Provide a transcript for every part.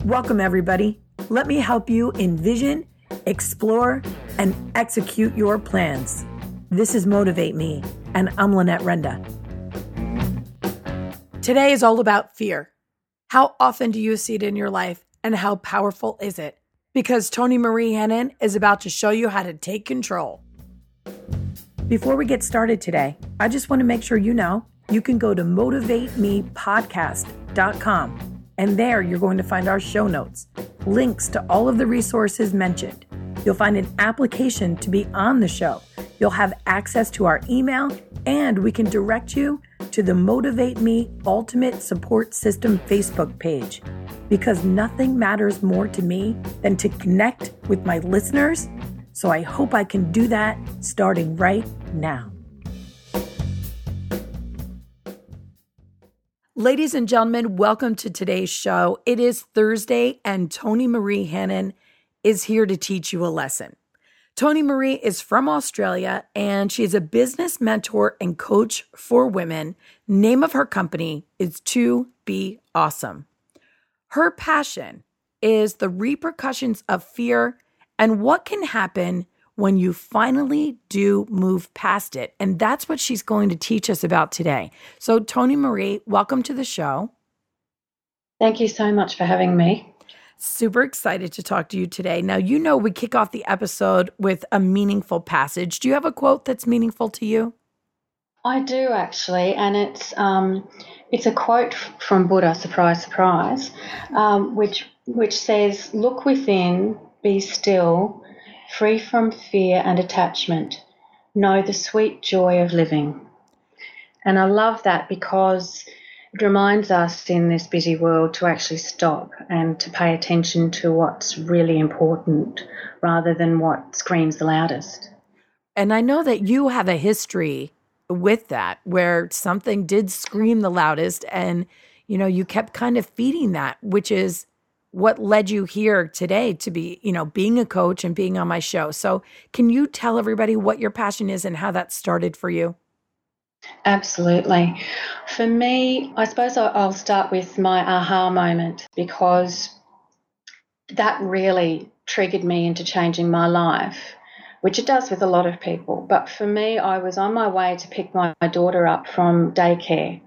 Welcome, everybody. Let me help you envision, explore, and execute your plans. This is Motivate Me, and I'm Lynette Renda. Today is all about fear. How often do you see it in your life, and how powerful is it? Because Toni Marie Hennon is about to show you how to take control. Before we get started today, I just want to make sure you know you can go to motivatemepodcast.com, and there you're going to find our show notes, links to all of the resources mentioned. You'll find an application to be on the show. You'll have access to our email, and we can direct you to the Motivate Me Ultimate Support System Facebook page, because nothing matters more to me than to connect with my listeners. So I hope I can do that starting right now. Ladies and gentlemen, welcome to today's show. It is Thursday, and Toni Marie Hennon is here to teach you a lesson. Toni Marie is from Australia, and she is a business mentor and coach for women. Name of her company is To Be Awesome. Her passion is the repercussions of fear and what can happen when you finally do move past it. And that's what she's going to teach us about today. So Toni Marie, welcome to the show. Thank you so much for having me. Super excited to talk to you today. Now, you know we kick off the episode with a meaningful passage. Do you have a quote that's meaningful to you? I do actually, and it's a quote from Buddha, surprise, surprise, which says, "Look within, be still, free from fear and attachment. Know the sweet joy of living." And I love that because it reminds us in this busy world to actually stop and to pay attention to what's really important rather than what screams the loudest. And I know that you have a history with that where something did scream the loudest and, you kept kind of feeding that, which is what led you here today to be, being a coach and being on my show. So can you tell everybody what your passion is and how that started for you? Absolutely. For me, I suppose I'll start with my aha moment because that really triggered me into changing my life, which it does with a lot of people. But for me, I was on my way to pick my daughter up from daycare.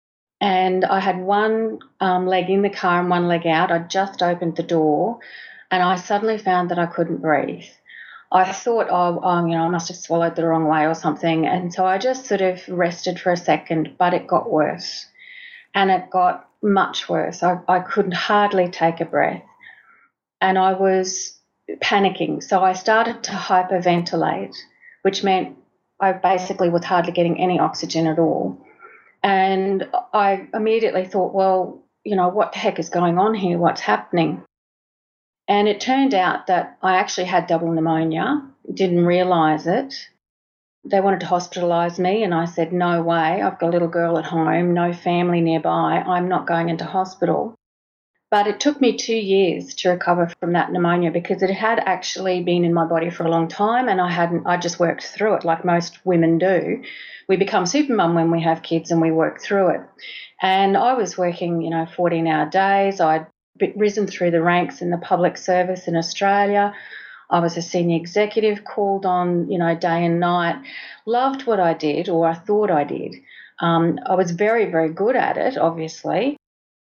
And I had one leg in the car and one leg out. I just opened the door and I suddenly found that I couldn't breathe. I thought, I must have swallowed the wrong way or something. And so I just sort of rested for a second, but it got worse. And it got much worse. I could hardly take a breath. And I was panicking. So I started to hyperventilate, which meant I basically was hardly getting any oxygen at all. And I immediately thought, well, what the heck is going on here? What's happening? And it turned out that I actually had double pneumonia, didn't realise it. They wanted to hospitalise me and I said, no way, I've got a little girl at home, no family nearby, I'm not going into hospital. But it took me 2 years to recover from that pneumonia because it had actually been in my body for a long time and I just worked through it like most women do. We become supermum when we have kids and we work through it. And I was working, 14-hour days. I'd risen through the ranks in the public service in Australia. I was a senior executive, called on, day and night, loved what I did, or I thought I did. I was very, very good at it, obviously.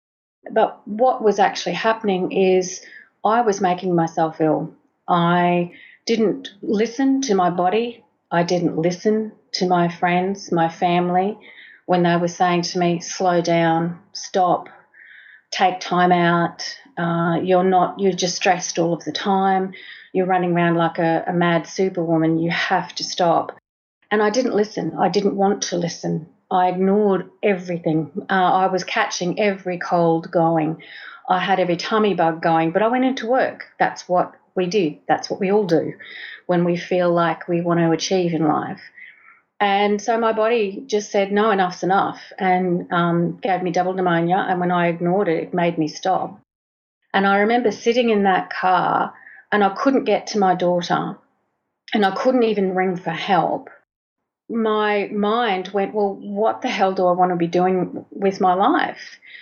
But what was actually happening is I was making myself ill. I didn't listen to my body. I didn't listen to my friends, my family, when they were saying to me, slow down, stop, take time out. You're just stressed all of the time. You're running around like a mad superwoman. You have to stop. And I didn't listen. I didn't want to listen. I ignored everything. I was catching every cold going. I had every tummy bug going, but I went into work. That's what we did. That's what we all do when we feel like we want to achieve in life. And so my body just said, no, enough's enough, and gave me double pneumonia. And when I ignored it, it made me stop. And I remember sitting in that car and I couldn't get to my daughter and I couldn't even ring for help. My mind went, well, what the hell do I want to be doing with my life?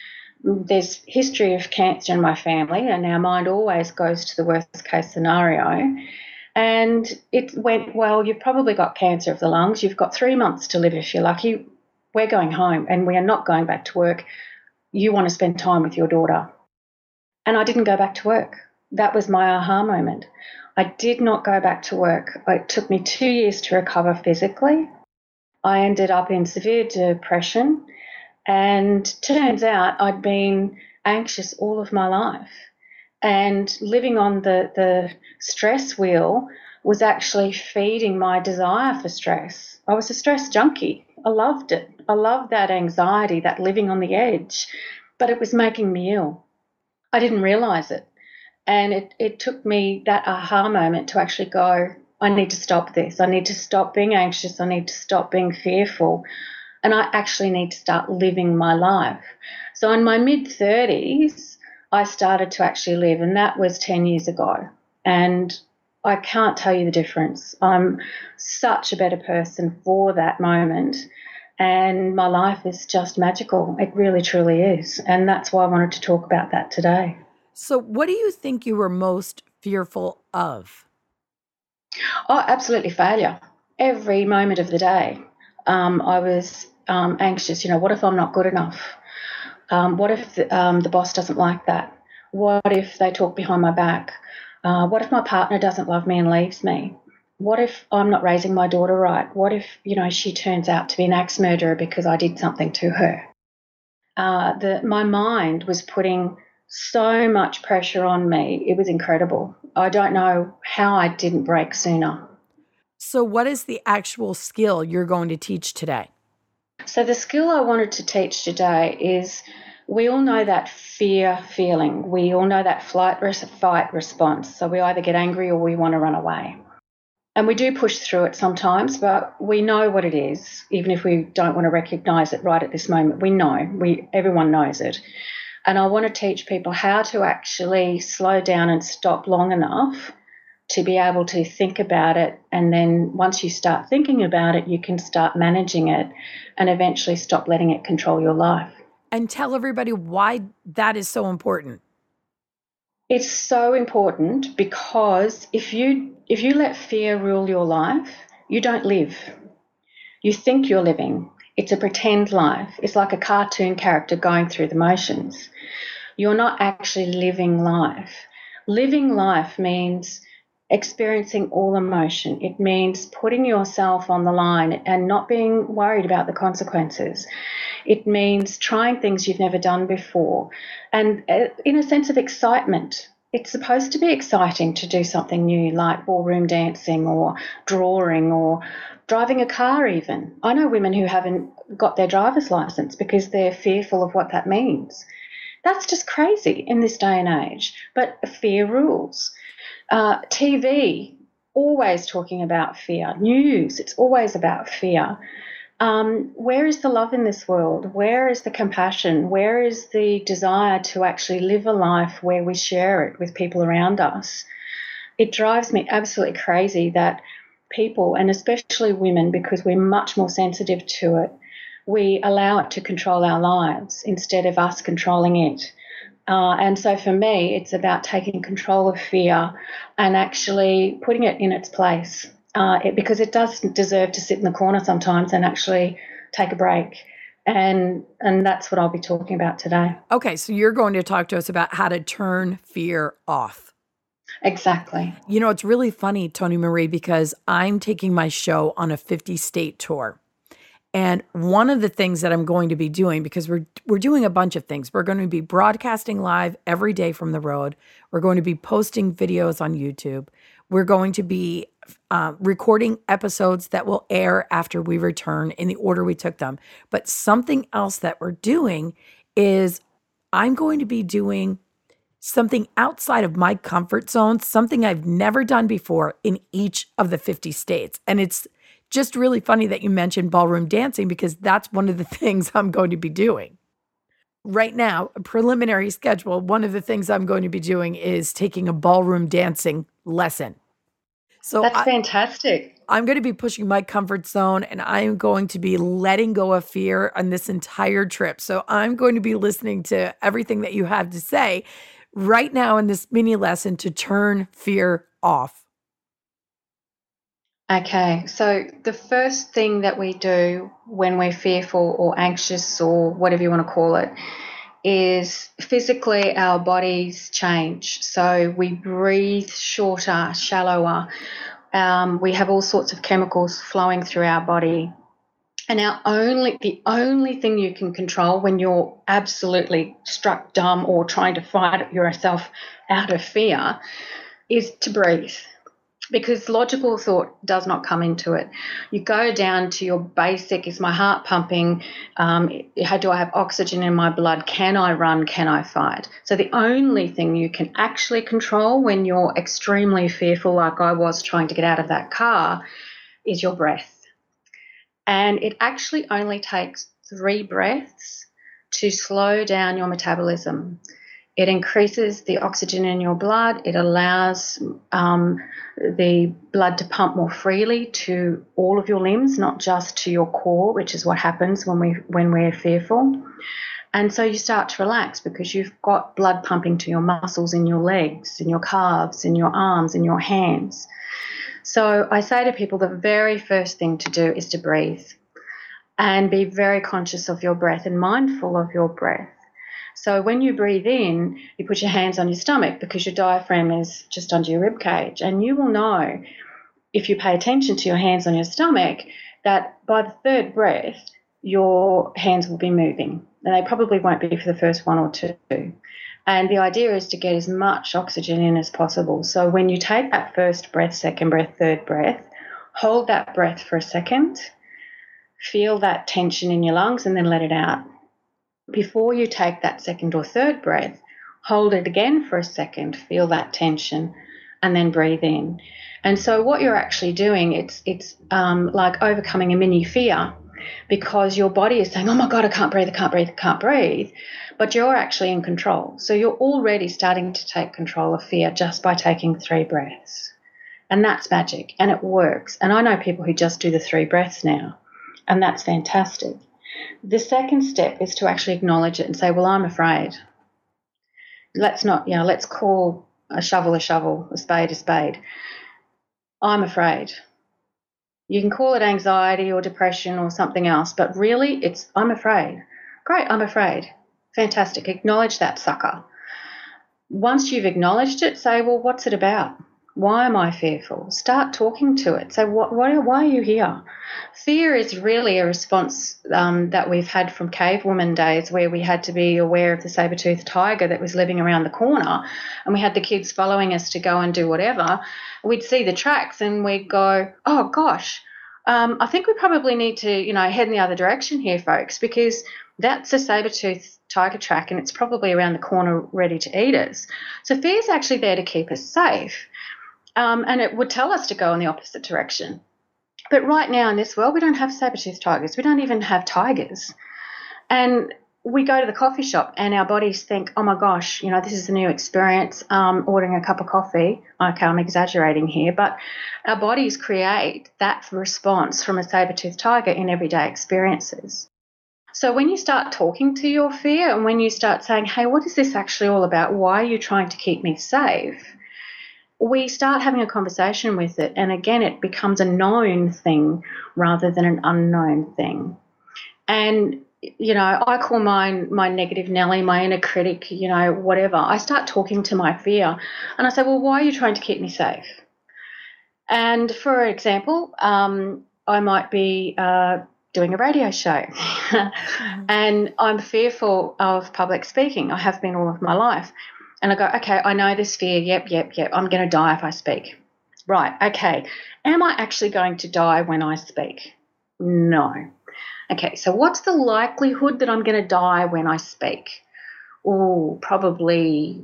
there's history of cancer in my family, and our mind always goes to the worst case scenario. And it went, well, you've probably got cancer of the lungs. You've got 3 months to live if you're lucky. We're going home and we are not going back to work. You want to spend time with your daughter. And I didn't go back to work. That was my aha moment. I did not go back to work. It took me 2 years to recover physically. I ended up in severe depression, and turns out I'd been anxious all of my life. And living on the stress wheel was actually feeding my desire for stress. I was a stress junkie. I loved it. I loved that anxiety, that living on the edge, but it was making me ill. I didn't realize it. And it took me that aha moment to actually go, I need to stop this. I need to stop being anxious. I need to stop being fearful. And I actually need to start living my life. So in my mid-30s, I started to actually live, and that was 10 years ago. And I can't tell you the difference. I'm such a better person for that moment. And my life is just magical. It really, truly is. And that's why I wanted to talk about that today. So what do you think you were most fearful of? Oh, absolutely failure. Every moment of the day, I was anxious. What if I'm not good enough? What if the boss doesn't like that? What if they talk behind my back? What if my partner doesn't love me and leaves me? What if I'm not raising my daughter right? What if, she turns out to be an axe murderer because I did something to her? My mind was putting so much pressure on me. It was incredible. I don't know how I didn't break sooner. So what is the actual skill you're going to teach today? So the skill I wanted to teach today is, we all know that fear feeling. We all know that fight response. So we either get angry or we want to run away. And we do push through it sometimes, but we know what it is, even if we don't want to recognise it right at this moment. We know. Everyone knows it. And I want to teach people how to actually slow down and stop long enough to be able to think about it. And then once you start thinking about it, you can start managing it and eventually stop letting it control your life. And tell everybody why that is so important. It's so important because if you let fear rule your life, you don't live. You think you're living. It's a pretend life. It's like a cartoon character going through the motions. You're not actually living life. Living life means experiencing all emotion. It means putting yourself on the line and not being worried about the consequences. It means trying things you've never done before, and in a sense of excitement. It's supposed to be exciting to do something new, like ballroom dancing or drawing or driving a car even. I know women who haven't got their driver's license because they're fearful of what that means. That's just crazy in this day and age, but fear rules. TV, always talking about fear. News, it's always about fear. Where is the love in this world? Where is the compassion? Where is the desire to actually live a life where we share it with people around us? It drives me absolutely crazy that people, and especially women, because we're much more sensitive to it, we allow it to control our lives instead of us controlling it. And so for me, it's about taking control of fear and actually putting it in its place, because it does deserve to sit in the corner sometimes and actually take a break. And that's what I'll be talking about today. Okay, so you're going to talk to us about how to turn fear off. Exactly. It's really funny, Toni Marie, because I'm taking my show on a 50-state tour. And one of the things that I'm going to be doing, because we're doing a bunch of things. We're going to be broadcasting live every day from the road. We're going to be posting videos on YouTube. We're going to be recording episodes that will air after we return in the order we took them. But something else that we're doing is I'm going to be doing something outside of my comfort zone, something I've never done before in each of the 50 states. And it's just really funny that you mentioned ballroom dancing, because that's one of the things I'm going to be doing. Right now, a preliminary schedule, one of the things I'm going to be doing is taking a ballroom dancing lesson. So that's fantastic. I'm going to be pushing my comfort zone and I'm going to be letting go of fear on this entire trip. So I'm going to be listening to everything that you have to say right now in this mini lesson to turn fear off. Okay, so the first thing that we do when we're fearful or anxious or whatever you want to call it is physically our bodies change. So we breathe shorter, shallower. We have all sorts of chemicals flowing through our body. And the only thing you can control when you're absolutely struck dumb or trying to fight yourself out of fear is to breathe, because logical thought does not come into it. You go down to your basic, is my heart pumping? Do I have oxygen in my blood? Can I run? Can I fight? So the only thing you can actually control when you're extremely fearful, like I was trying to get out of that car, is your breath. And it actually only takes 3 breaths to slow down your metabolism. It increases the oxygen in your blood. It allows the blood to pump more freely to all of your limbs, not just to your core, which is what happens when we're fearful. And so you start to relax because you've got blood pumping to your muscles in your legs, in your calves, in your arms, in your hands. So I say to people the very first thing to do is to breathe and be very conscious of your breath and mindful of your breath. So when you breathe in, you put your hands on your stomach because your diaphragm is just under your rib cage. And you will know, if you pay attention to your hands on your stomach, that by the 3rd breath, your hands will be moving. And they probably won't be for the first 1 or 2. And the idea is to get as much oxygen in as possible. So when you take that 1st breath, 2nd breath, 3rd breath, hold that breath for a second, feel that tension in your lungs, and then let it out. Before you take that 2nd or 3rd breath, hold it again for a second, feel that tension, and then breathe in. And so what you're actually doing, it's like overcoming a mini fear, because your body is saying, oh my God, I can't breathe, I can't breathe, I can't breathe. But you're actually in control. So you're already starting to take control of fear just by taking 3 breaths. And that's magic, and it works. And I know people who just do the 3 breaths now, and that's fantastic. The second step is to actually acknowledge it and say, well, I'm afraid. Let's call a shovel, a spade a spade. I'm afraid. You can call it anxiety or depression or something else, but really I'm afraid. Great, I'm afraid. Fantastic. Acknowledge that sucker. Once you've acknowledged it, say, well, what's it about? Why am I fearful? Start talking to it. Say, why are you here? Fear is really a response that we've had from cavewoman days, where we had to be aware of the saber-toothed tiger that was living around the corner, and we had the kids following us to go and do whatever. We'd see the tracks and we'd go, oh, gosh, I think we probably need to, head in the other direction here, folks, because that's a saber-toothed tiger track and it's probably around the corner ready to eat us. So fear is actually there to keep us safe. And it would tell us to go in the opposite direction. But right now in this world, we don't have saber-toothed tigers. We don't even have tigers. And we go to the coffee shop and our bodies think, oh, my gosh, this is a new experience, ordering a cup of coffee. Okay, I'm exaggerating here, but our bodies create that response from a saber-toothed tiger in everyday experiences. So when you start talking to your fear and when you start saying, hey, what is this actually all about? Why are you trying to keep me safe? We start having a conversation with it. And again, it becomes a known thing rather than an unknown thing. And, I call mine my negative Nelly, my inner critic, whatever. I start talking to my fear and I say, well, why are you trying to keep me safe? And for example, I might be doing a radio show and I'm fearful of public speaking. I have been all of my life. And I go, okay, I know this fear. Yep. I'm going to die if I speak. Right, okay. Am I actually going to die when I speak? No. Okay, so what's the likelihood that I'm going to die when I speak? Oh, probably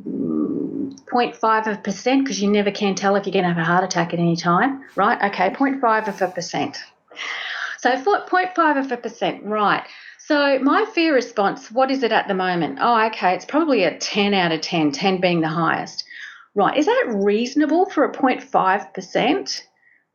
0.5%, because you never can tell if you're going to have a heart attack at any time. Right, okay, 0.5%. So 0.5%, right. So my fear response, what is it at the moment? Oh, okay, it's probably a 10 out of 10, 10 being the highest. Right, is that reasonable for a 0.5%?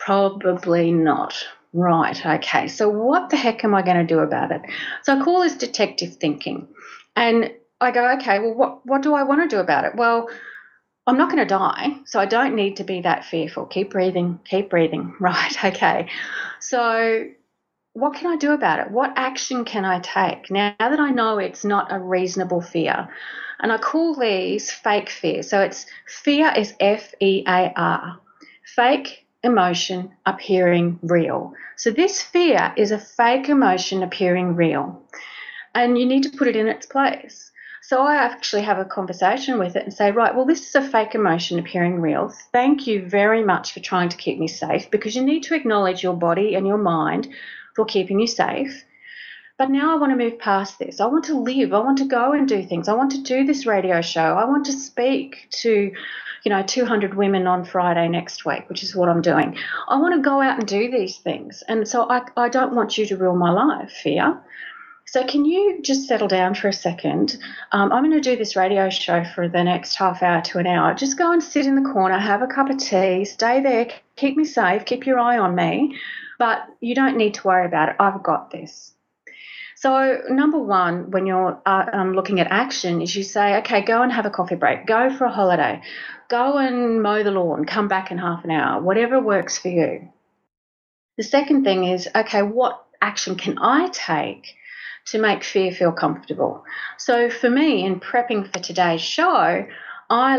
Probably not. Right, okay. So what the heck am I going to do about it? So I call this detective thinking. And I go, okay, well, what do I want to do about it? Well, I'm not going to die, so I don't need to be that fearful. Keep breathing, keep breathing. Right, okay. So what can I do about it? What action can I take now that I know it's not a reasonable fear? And I call these fake fear. So it's fear is FEAR, fake emotion appearing real. So this fear is a fake emotion appearing real, and you need to put it in its place. So I actually have a conversation with it and say, right, well, this is a fake emotion appearing real. Thank you very much for trying to keep me safe, because you need to acknowledge your body and your mind for keeping you safe. But now I want to move past this. I want to live. I want to go and do things. I want to do this radio show. I want to speak to, 200 women on Friday next week, which is what I'm doing. I want to go out and do these things. And so I don't want you to rule my life, fear. So can you just settle down for a second? I'm going to do this radio show for the next half hour to an hour. Just go and sit in the corner, have a cup of tea, stay there, keep me safe, keep your eye on me. But you don't need to worry about it. I've got this. So number one, when you're looking at action, is you say, okay, go and have a coffee break, go for a holiday, go and mow the lawn, come back in half an hour, whatever works for you. The second thing is, okay, what action can I take to make fear feel comfortable? So for me, in prepping for today's show, I'm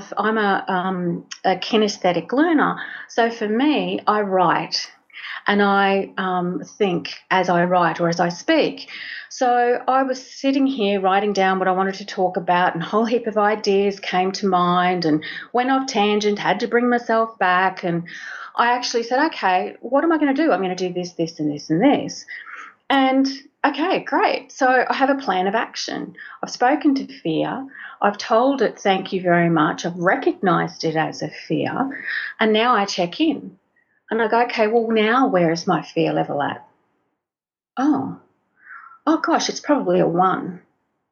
a kinesthetic learner. So for me, I write and I think as I write or as I speak. So I was sitting here writing down what I wanted to talk about, and a whole heap of ideas came to mind and went off tangent, had to bring myself back. And I actually said, okay, what am I going to do? I'm going to do this, this, and this, and this. And okay, great. So I have a plan of action. I've spoken to fear. I've told it, thank you very much. I've recognized it as a fear. And now I check in. And I go, okay, well, now where is my fear level at? Oh gosh, it's probably a 1.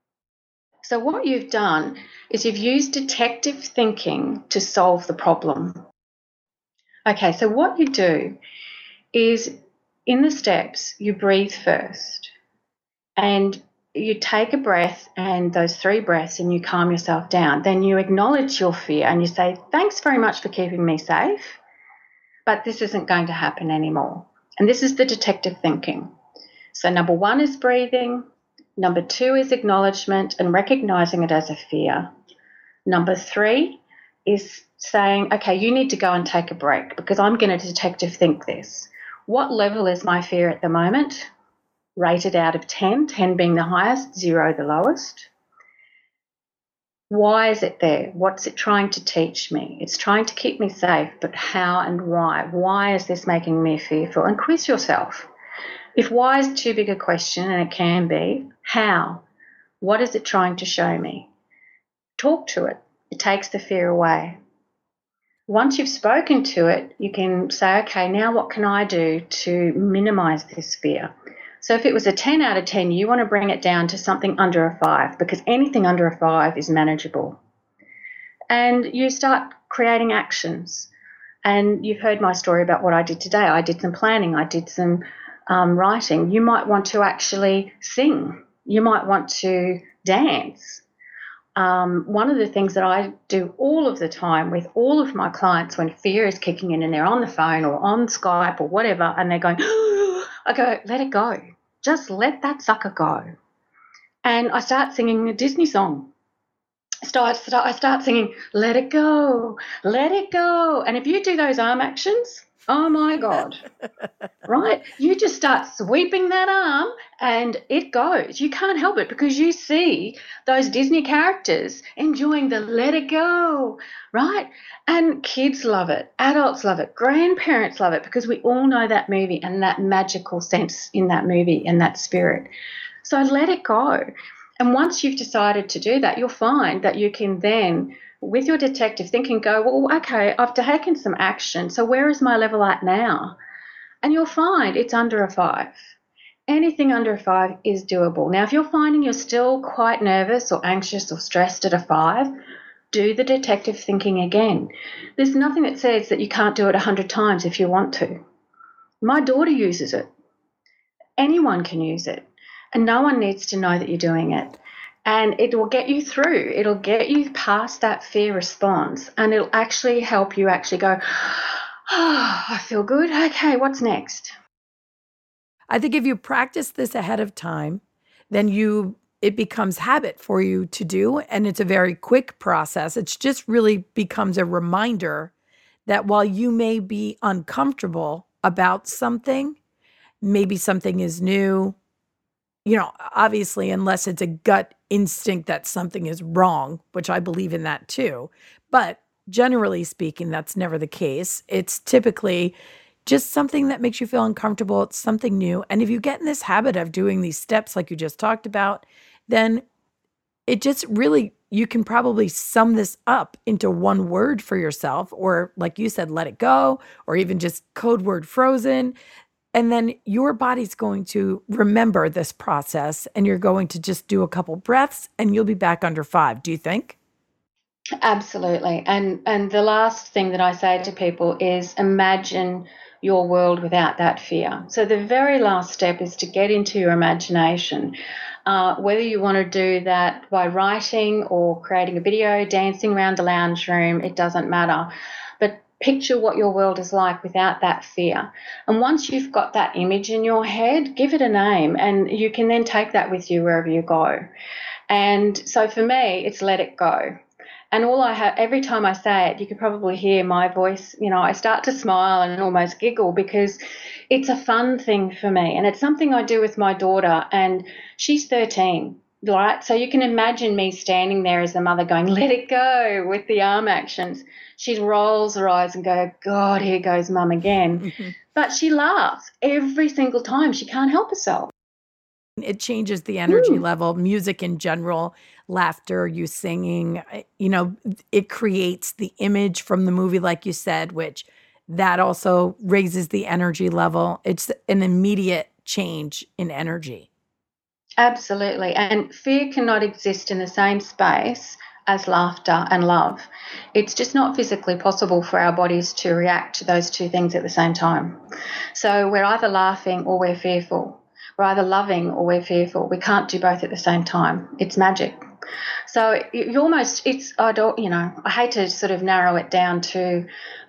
So what you've done is you've used detective thinking to solve the problem. Okay, so what you do is in the steps, you breathe first and you take a breath, and those 3 breaths, and you calm yourself down. Then you acknowledge your fear and you say, thanks very much for keeping me safe, but this isn't going to happen anymore. And this is the detective thinking. So number 1 is breathing. Number 2 is acknowledgement and recognizing it as a fear. Number 3 is saying, okay, you need to go and take a break because I'm going to detective think this. What level is my fear at the moment? Rated out of 10, 10 being the highest, 0 the lowest. Why is it there? What's it trying to teach me? It's trying to keep me safe, but how and why? Why is this making me fearful? And quiz yourself. If why is too big a question, and it can be, how? What is it trying to show me? Talk to it. It takes the fear away. Once you've spoken to it, you can say, okay, now what can I do to minimize this fear? So if it was a 10 out of 10, you want to bring it down to something under a 5, because anything under a 5 is manageable. And you start creating actions. And you've heard my story about what I did today. I did some planning. I did some writing. You might want to actually sing. You might want to dance. One of the things that I do all of the time with all of my clients when fear is kicking in and they're on the phone or on Skype or whatever and they're going, I go, let it go. Just let that sucker go. And I start singing a Disney song. I start singing, let it go, let it go. And if you do those arm actions, oh, my God, right? You just start sweeping that arm and it goes. You can't help it because you see those Disney characters enjoying the let it go, right? And kids love it. Adults love it. Grandparents love it because we all know that movie and that magical sense in that movie and that spirit. So let it go. And once you've decided to do that, you'll find that you can then, with your detective thinking, go, well, okay, I've taken some action. So where is my level at now? And you'll find it's under a 5. Anything under a 5 is doable. Now, if you're finding you're still quite nervous or anxious or stressed at a 5, do the detective thinking again. There's nothing that says that you can't do it 100 times if you want to. My daughter uses it. Anyone can use it. And no one needs to know that you're doing it. And it will get you through. It'll get you past that fear response, and it'll actually help you actually go, oh, I feel good. Okay, what's next? I think if you practice this ahead of time, then it becomes habit for you to do. And it's a very quick process. It's just really becomes a reminder that while you may be uncomfortable about something, maybe something is new, obviously, unless it's a gut instinct that something is wrong, which I believe in that too. But generally speaking, that's never the case. It's typically just something that makes you feel uncomfortable. It's something new. And if you get in this habit of doing these steps like you just talked about, then it just really, you can probably sum this up into one word for yourself, or like you said, let it go, or even just code word frozen. And then your body's going to remember this process, and you're going to just do a couple breaths and you'll be back under 5. Do you think? Absolutely. And the last thing that I say to people is imagine your world without that fear. So the very last step is to get into your imagination. Whether you want to do that by writing or creating a video, dancing around the lounge room, it doesn't matter. But picture what your world is like without that fear. And once you've got that image in your head, give it a name, and you can then take that with you wherever you go. And so for me, it's let it go. And all I have, every time I say it, you can probably hear my voice, I start to smile and almost giggle, because it's a fun thing for me. And it's something I do with my daughter, and she's 13, right? So you can imagine me standing there as the mother going, let it go, with the arm actions. She rolls her eyes and goes, God, here goes mum again. Mm-hmm. But she laughs every single time. She can't help herself. It changes the energy level, music in general, laughter, you singing, it creates the image from the movie, like you said, which that also raises the energy level. It's an immediate change in energy. Absolutely. And fear cannot exist in the same space as laughter and love. It's just not physically possible for our bodies to react to those two things at the same time. So we're either laughing or we're fearful. We're either loving or we're fearful. We can't do both at the same time. It's magic. So I hate to sort of narrow it down to,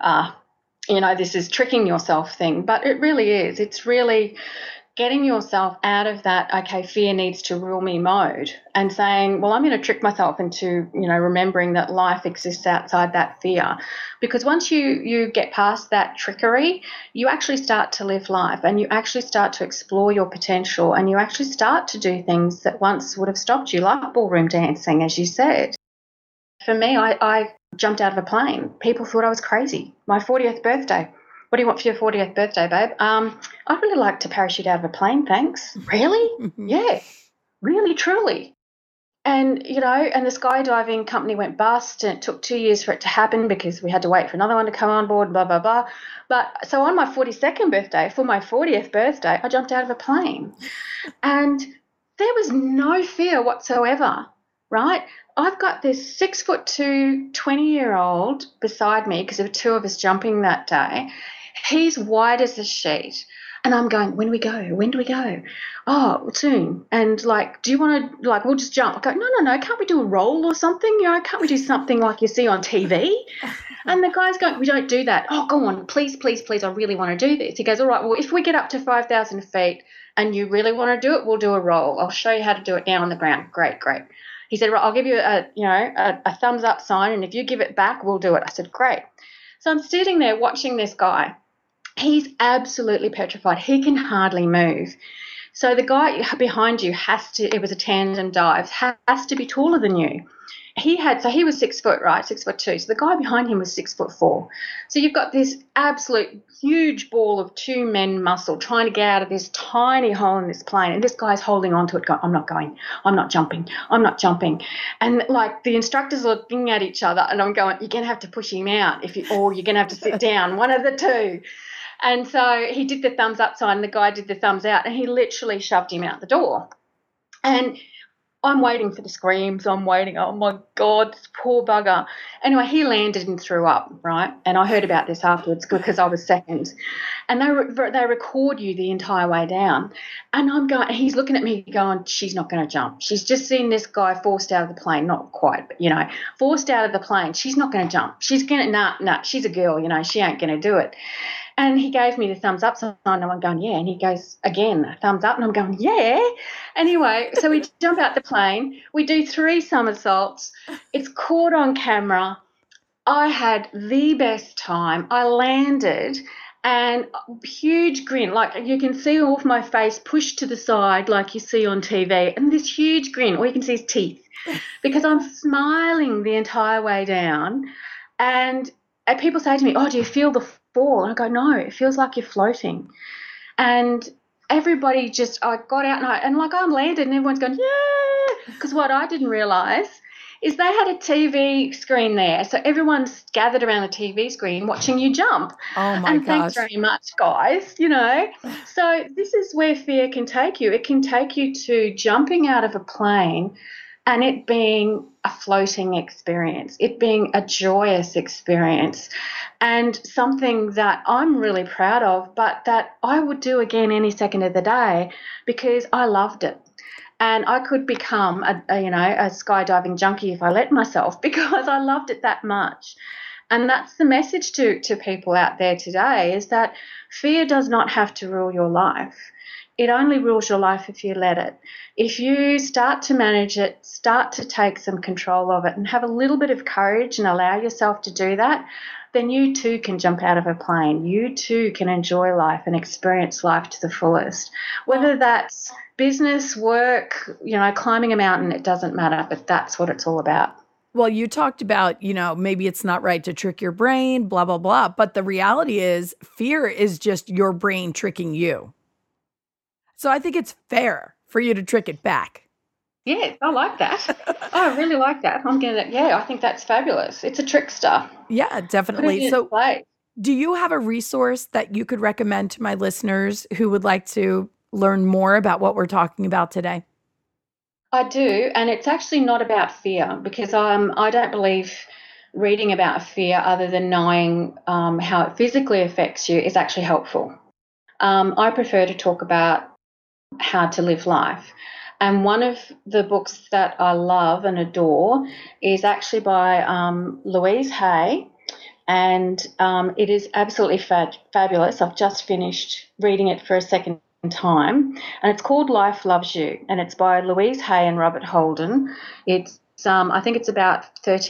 this is tricking yourself thing, but it really is. It's really getting yourself out of that, okay, fear needs to rule me mode, and saying, well, I'm going to trick myself into, remembering that life exists outside that fear. Because once you get past that trickery, you actually start to live life, and you actually start to explore your potential, and you actually start to do things that once would have stopped you, like ballroom dancing, as you said. For me, I jumped out of a plane. People thought I was crazy. My 40th birthday. What do you want for your 40th birthday, babe? I'd really like to parachute out of a plane, thanks. Really? Yeah, really, truly. And, and the skydiving company went bust, and it took 2 years for it to happen because we had to wait for another one to come on board, blah, blah, blah. But so on my 42nd birthday, for my 40th birthday, I jumped out of a plane. And there was no fear whatsoever, right? I've got this 6'2", 20-year-old beside me, because there were two of us jumping that day. He's white as a sheet. And I'm going, when do we go? When do we go? Oh, soon. And do you want to, we'll just jump. I go, no. Can't we do a roll or something? Can't we do something like you see on TV? And the guy's going, we don't do that. Oh, go on. Please, please, please. I really want to do this. He goes, all right, well, if we get up to 5,000 feet and you really want to do it, we'll do a roll. I'll show you how to do it now on the ground. Great. He said, right, I'll give you a thumbs up sign, and if you give it back, we'll do it. I said, great. So I'm sitting there watching this guy. He's absolutely petrified. He can hardly move. So the guy behind you it was a tandem dive, has to be taller than you. He was 6 foot, right? 6'2". So the guy behind him was 6'4". So you've got this absolute huge ball of two men muscle trying to get out of this tiny hole in this plane. And this guy's holding on to it going, I'm not going. I'm not jumping. I'm not jumping. And the instructors are looking at each other, and I'm going, you're going to have to push him out or you're going to have to sit down, one of the two. And so he did the thumbs up sign, and the guy did the thumbs out, and he literally shoved him out the door. And I'm waiting for the screams. I'm waiting. Oh my God, this poor bugger. Anyway, he landed and threw up, right? And I heard about this afterwards because I was second. And they record you the entire way down. And I'm going, he's looking at me going, she's not going to jump. She's just seen this guy forced out of the plane. Not quite, but, forced out of the plane. She's not going to jump. She's going to, nah, she's a girl, she ain't going to do it. And he gave me the thumbs up sign, and I'm going, yeah. And he goes, again, thumbs up, and I'm going, yeah. Anyway, so we jump out the plane. We do 3 somersaults. It's caught on camera. I had the best time. I landed, and huge grin, like you can see off my face pushed to the side like you see on TV, and this huge grin, all you can see is teeth, because I'm smiling the entire way down. And people say to me, oh, do you feel the fall? And I go, no, it feels like you're floating. And everybody I got out and I landed and everyone's going, yeah, because what I didn't realise is they had a TV screen there. So everyone's gathered around the TV screen watching you jump. Oh, my and gosh. Thanks very much, guys, So this is where fear can take you. It can take you to jumping out of a plane and it being a floating experience, it being a joyous experience, and something that I'm really proud of, but that I would do again any second of the day because I loved it. And I could become a skydiving junkie if I let myself, because I loved it that much. And that's the message to people out there today, is that fear does not have to rule your life. It only rules your life if you let it. If you start to manage it, start to take some control of it and have a little bit of courage and allow yourself to do that, then you too can jump out of a plane. You too can enjoy life and experience life to the fullest. Whether that's business, work, climbing a mountain, it doesn't matter, but that's what it's all about. Well, you talked about, maybe it's not right to trick your brain, blah, blah, blah. But the reality is fear is just your brain tricking you. So I think it's fair for you to trick it back. Yeah, I like that. I really like that. I think that's fabulous. It's a trickster. Yeah, definitely. So do you have a resource that you could recommend to my listeners who would like to learn more about what we're talking about today? I do, and it's actually not about fear, because I don't believe reading about fear, other than knowing how it physically affects you, is actually helpful. I prefer to talk about how to live life. And one of the books that I love and adore is actually by Louise Hay, and it is absolutely fabulous. I've just finished reading it for a second time, and it's called Life Loves You, and it's by Louise Hay and Robert Holden. It's I think it's about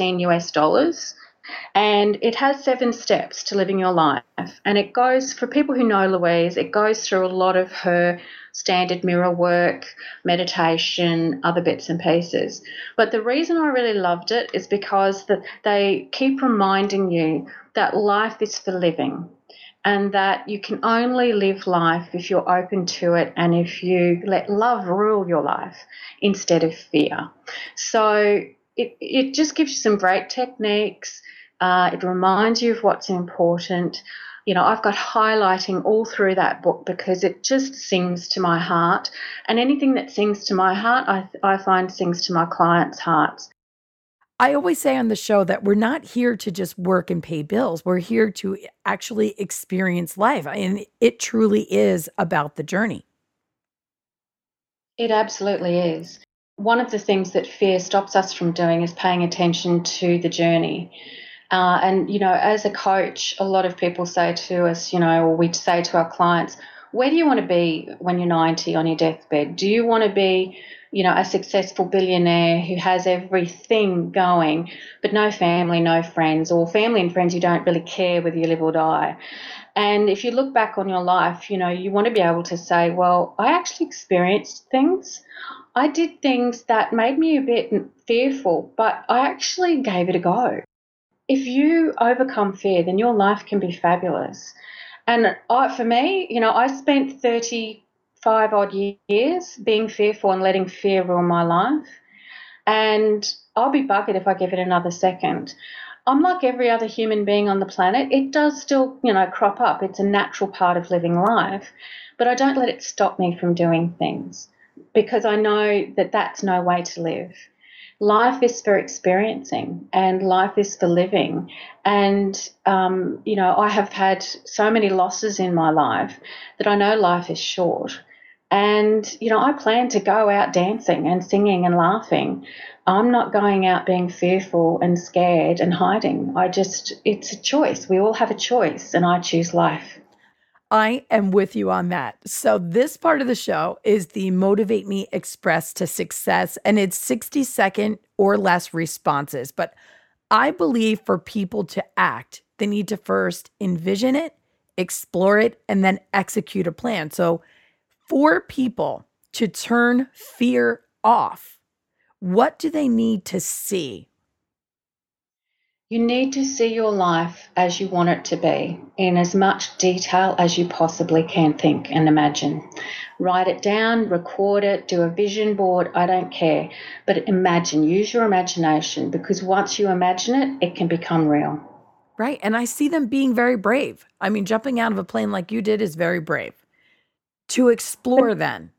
$13 and it has 7 steps to living your life, and it goes, for people who know Louise, it goes through a lot of her standard mirror work, meditation, other bits and pieces. But the reason I really loved it is because they keep reminding you that life is for living, and that you can only live life if you're open to it and if you let love rule your life instead of fear. So it just gives you some great techniques. It reminds you of what's important. I've got highlighting all through that book because it just sings to my heart. And anything that sings to my heart, I find sings to my clients' hearts. I always say on the show that we're not here to just work and pay bills. We're here to actually experience life. And it truly is about the journey. It absolutely is. One of the things that fear stops us from doing is paying attention to the journey. As a coach, a lot of people say to us, or we say to our clients, where do you want to be when you're 90 on your deathbed? Do you want to be, a successful billionaire who has everything going, but no family, no friends, or family and friends who don't really care whether you live or die? And if you look back on your life, you want to be able to say, well, I actually experienced things. I did things that made me a bit fearful, but I actually gave it a go. If you overcome fear, then your life can be fabulous. And for me, I spent 35 odd years being fearful and letting fear rule my life. And I'll be buggered if I give it another second. I'm like every other human being on the planet. It does still, crop up. It's a natural part of living life. But I don't let it stop me from doing things. because I know that that's no way to live. Life is for experiencing and life is for living. And, I have had so many losses in my life that I know life is short. And, I plan to go out dancing and singing and laughing. I'm not going out being fearful and scared and hiding. It's a choice. We all have a choice, and I choose life. I am with you on that. So this part of the show is the Motivate Me Express to Success, and it's 60-second or less responses. But I believe for people to act, they need to first envision it, explore it, and then execute a plan. So for people to turn fear off, what do they need to see? You need to see your life as you want it to be, in as much detail as you possibly can think and imagine. Write it down, record it, do a vision board, I don't care. But imagine, use your imagination, because once you imagine it, it can become real. Right. And I see them being very brave. I mean, jumping out of a plane like you did is very brave. To explore then.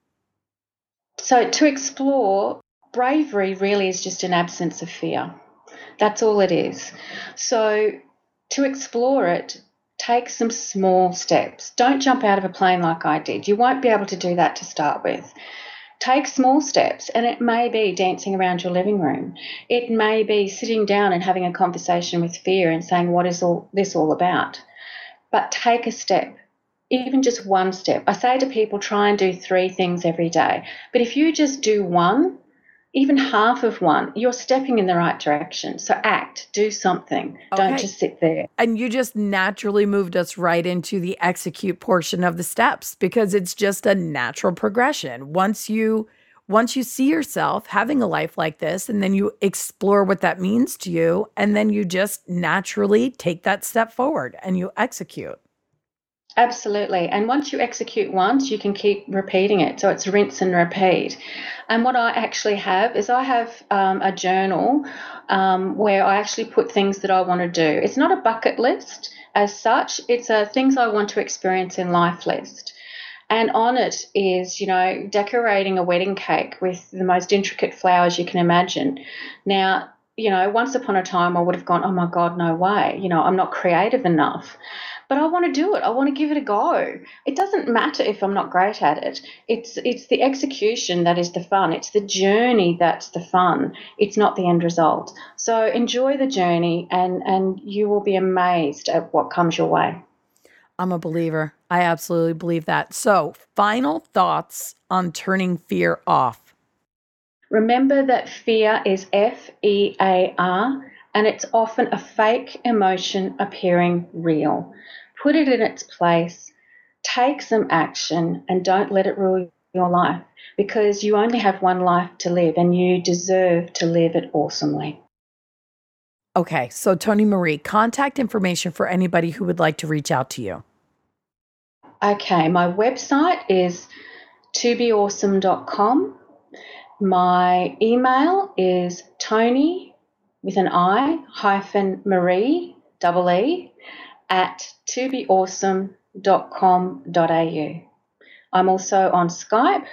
So to explore, bravery really is just an absence of fear. That's all it is. So to explore it, take some small steps. Don't jump out of a plane like I did. You won't be able to do that to start with. Take small steps, and it may be dancing around your living room. It may be sitting down and having a conversation with fear and saying, what is all this all about? But take a step, even just one step. I say to people, try and do 3 things every day. But if you just do one, even half of one, you're stepping in the right direction. So act, do something. Okay. Don't just sit there. And you just naturally moved us right into the execute portion of the steps, because it's just a natural progression. Once you see yourself having a life like this, and then you explore what that means to you, and then you just naturally take that step forward and you execute. Absolutely. And once you execute once, you can keep repeating it. So it's rinse and repeat. And what I actually have is I have a journal where I actually put things that I want to do. It's not a bucket list as such. It's a things I want to experience in life list. And on it is, decorating a wedding cake with the most intricate flowers you can imagine. Now, once upon a time I would have gone, oh my God, no way. I'm not creative enough. But I want to do it. I want to give it a go. It doesn't matter if I'm not great at it. It's the execution that is the fun. It's the journey that's the fun. It's not the end result. So enjoy the journey, and you will be amazed at what comes your way. I'm a believer. I absolutely believe that. So, final thoughts on turning fear off. Remember that fear is FEAR, and it's often a fake emotion appearing real. Put it in its place, take some action, and don't let it rule your life, because you only have one life to live and you deserve to live it awesomely. Okay, so Toni Marie, contact information for anybody who would like to reach out to you. Okay, my website is tobeawesome.com. My email is Toni with an I -Marie EE at tobeawesome.com.au. I'm also on Skype,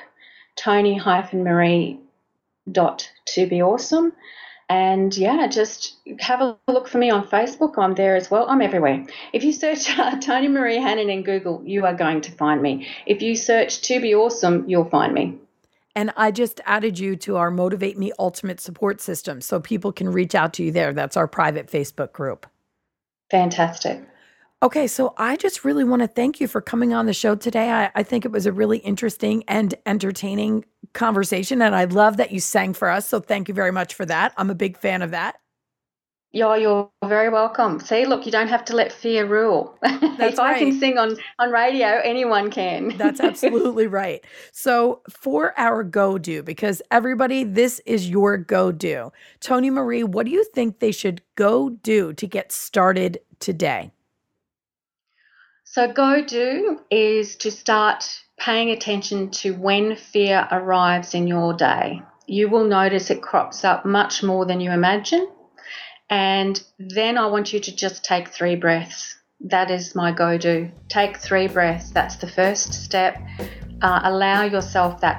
Toni-Marie.tobeawesome. And just have a look for me on Facebook. I'm there as well. I'm everywhere. If you search Toni Marie Hannon in Google, you are going to find me. If you search To Be Awesome, you'll find me. And I just added you to our Motivate Me Ultimate Support System, so people can reach out to you there. That's our private Facebook group. Fantastic. Okay, so I just really want to thank you for coming on the show today. I think it was a really interesting and entertaining conversation, and I love that you sang for us. So thank you very much for that. I'm a big fan of that. Yeah, you're very welcome. See, look, you don't have to let fear rule. If I can sing on radio, anyone can. That's absolutely right. So for our go-do, because everybody, this is your go-do. Toni Marie, what do you think they should go do to get started today? So go-do is to start paying attention to when fear arrives in your day. You will notice it crops up much more than you imagine. And then I want you to just take 3 breaths. That is my go-do. Take 3 breaths. That's the first step. Allow yourself that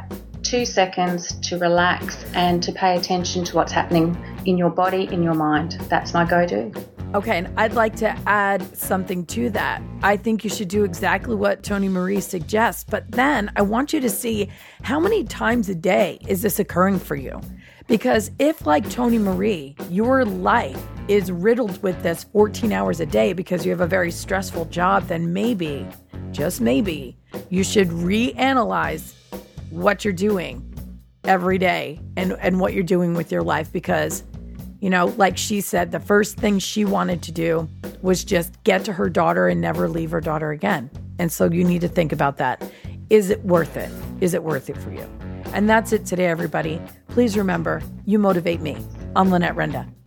2 seconds to relax and to pay attention to what's happening in your body, in your mind. That's my go-to. Okay, and I'd like to add something to that. I think you should do exactly what Toni Marie suggests, but then I want you to see how many times a day is this occurring for you? Because if, like Toni Marie, your life is riddled with this 14 hours a day because you have a very stressful job, then maybe, just maybe, you should reanalyze what you're doing every day and what you're doing with your life. Because, you know, like she said, the first thing she wanted to do was just get to her daughter and never leave her daughter again. And so you need to think about that. Is it worth it? Is it worth it for you? And that's it today, everybody. Please remember, you motivate me. I'm Lynette Renda.